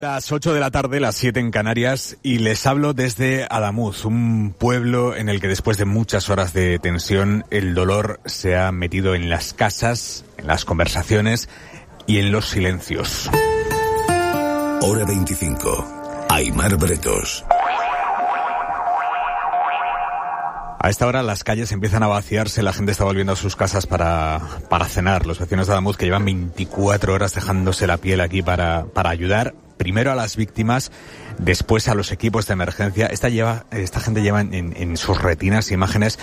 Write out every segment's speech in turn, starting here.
Las 8 de la tarde, las 7 en Canarias, y les hablo desde Adamuz, un pueblo en el que después de muchas horas de tensión el dolor se ha metido en las casas, en las conversaciones y en los silencios. Hora 25. Aimar Bretos. A esta hora las calles empiezan a vaciarse, la gente está volviendo a sus casas para cenar. Los vecinos de Adamuz que llevan 24 horas dejándose la piel aquí para ayudar. Primero a las víctimas, después a los equipos de emergencia. Esta gente lleva en sus retinas imágenes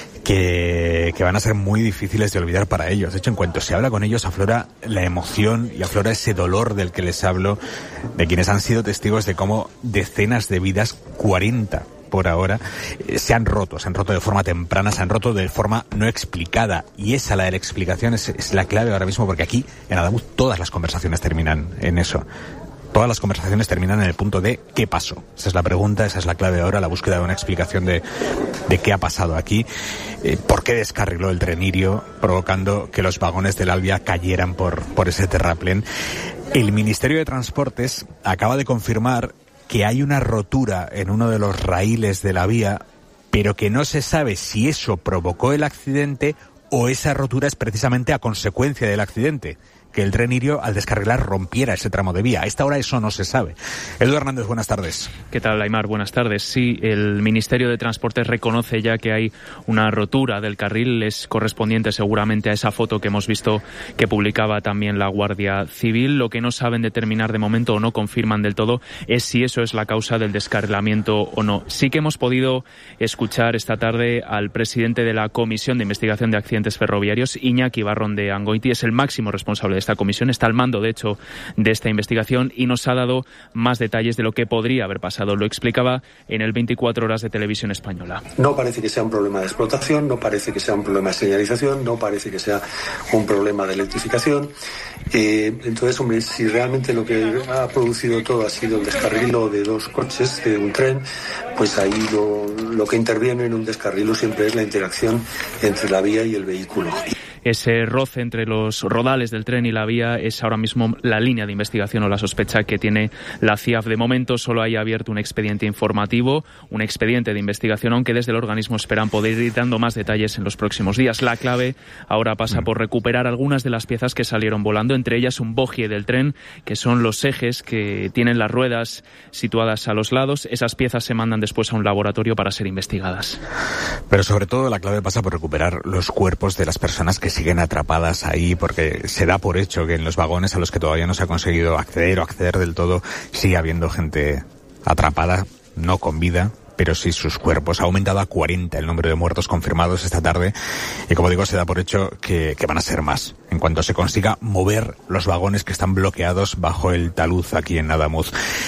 que van a ser muy difíciles de olvidar para ellos. De hecho, en cuanto se habla con ellos, aflora la emoción y aflora ese dolor del que les hablo, de quienes han sido testigos de cómo decenas de vidas, 40 por ahora, se han roto de forma temprana, se han roto de forma no explicada. Y esa, la de la explicación, es la clave ahora mismo, porque aquí, en Adamuz, todas las conversaciones terminan en eso. Todas las conversaciones terminan en el punto de ¿qué pasó? Esa es la pregunta, esa es la clave ahora, la búsqueda de una explicación de qué ha pasado aquí, por qué descarriló el tren Irio, provocando que los vagones del Alvia cayeran por ese terraplén. El Ministerio de Transportes acaba de confirmar que hay una rotura en uno de los raíles de la vía, pero que no se sabe si eso provocó el accidente o esa rotura es precisamente a consecuencia del accidente, que el tren Irio, al descarrilar, rompiera ese tramo de vía. A esta hora eso no se sabe. Edu Hernández, buenas tardes. ¿Qué tal, Aimar? Buenas tardes. Sí, el Ministerio de Transportes reconoce ya que hay una rotura del carril. Es correspondiente seguramente a esa foto que hemos visto que publicaba también la Guardia Civil. Lo que no saben determinar de momento o no confirman del todo es si eso es la causa del descarrilamiento o no. Sí que hemos podido escuchar esta tarde al presidente de la Comisión de Investigación de Accidentes Ferroviarios, Iñaki Barrón de Angoiti. Es el máximo responsable de esta comisión, está al mando, de hecho, de esta investigación y nos ha dado más detalles de lo que podría haber pasado. Lo explicaba en el 24 horas de Televisión Española. No parece que sea un problema de explotación, no parece que sea un problema de señalización, no parece que sea un problema de electrificación. Entonces, hombre, si realmente lo que ha producido todo ha sido el descarrilo de dos coches, de un tren, pues ahí lo que interviene en un descarrilo siempre es la interacción entre la vía y el vehículo. Ese roce entre los rodales del tren y la vía es ahora mismo la línea de investigación o la sospecha que tiene la CIAF. De momento solo hay abierto un expediente informativo, un expediente de investigación, aunque desde el organismo esperan poder ir dando más detalles en los próximos días. La clave ahora pasa por recuperar algunas de las piezas que salieron volando, entre ellas un bogie del tren, que son los ejes que tienen las ruedas situadas a los lados. Esas piezas se mandan después a un laboratorio para ser investigadas. Pero sobre todo la clave pasa por recuperar los cuerpos de las personas que siguen atrapadas ahí, porque se da por hecho que en los vagones a los que todavía no se ha conseguido acceder o acceder del todo, sigue habiendo gente atrapada, no con vida, pero sí sus cuerpos. Ha aumentado a 40 el número de muertos confirmados esta tarde y, como digo, se da por hecho que van a ser más en cuanto se consiga mover los vagones que están bloqueados bajo el talud aquí en Adamuz.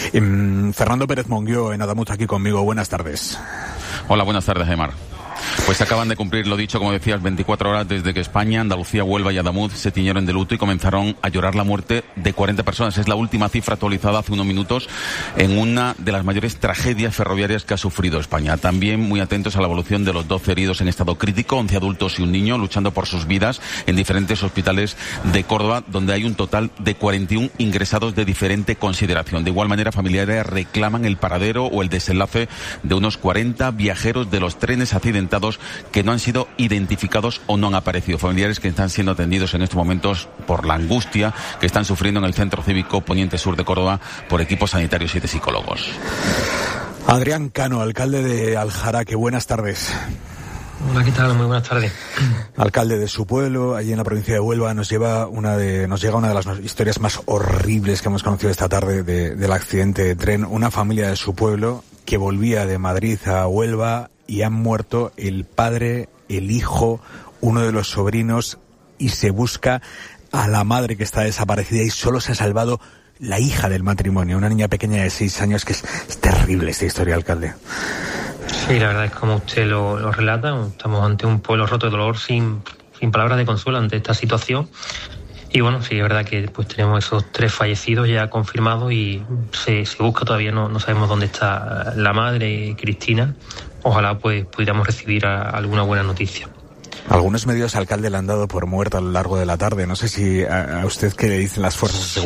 Fernando Pérez Monguió en Adamuz aquí conmigo. Buenas tardes. Hola, buenas tardes, Aimar. Pues acaban de cumplir, lo dicho, como decías, 24 horas desde que España, Andalucía, Huelva y Adamuz se tiñeron de luto y comenzaron a llorar la muerte de 40 personas. Es la última cifra actualizada hace unos minutos en una de las mayores tragedias ferroviarias que ha sufrido España. También muy atentos a la evolución de los 12 heridos en estado crítico, 11 adultos y un niño, luchando por sus vidas en diferentes hospitales de Córdoba, donde hay un total de 41 ingresados de diferente consideración. De igual manera, familiares reclaman el paradero o el desenlace de unos 40 viajeros de los trenes accidentados que no han sido identificados o no han aparecido. Familiares que están siendo atendidos en estos momentos por la angustia que están sufriendo en el Centro Cívico Poniente Sur de Córdoba por equipos sanitarios y de psicólogos. Adrián Cano, alcalde de Aljaraque, buenas tardes. Hola, ¿qué tal? Muy buenas tardes. Alcalde de su pueblo, allí en la provincia de Huelva, nos llega una de las historias más horribles que hemos conocido esta tarde del accidente de tren. Una familia de su pueblo que volvía de Madrid a Huelva y han muerto el padre, el hijo, uno de los sobrinos, y se busca a la madre que está desaparecida y solo se ha salvado la hija del matrimonio, una niña pequeña de 6 años, que es terrible esta historia, alcalde. Sí, la verdad es como usted lo relata, estamos ante un pueblo roto de dolor, sin palabras de consuelo ante esta situación. Y bueno, sí, es verdad que pues tenemos esos 3 fallecidos ya confirmados y se busca, todavía no sabemos dónde está la madre, Cristina. Ojalá pues pudiéramos recibir alguna buena noticia. Algunos medios, alcalde, le han dado por muerto a lo largo de la tarde. No sé si a usted qué le dicen las fuerzas de seguridad.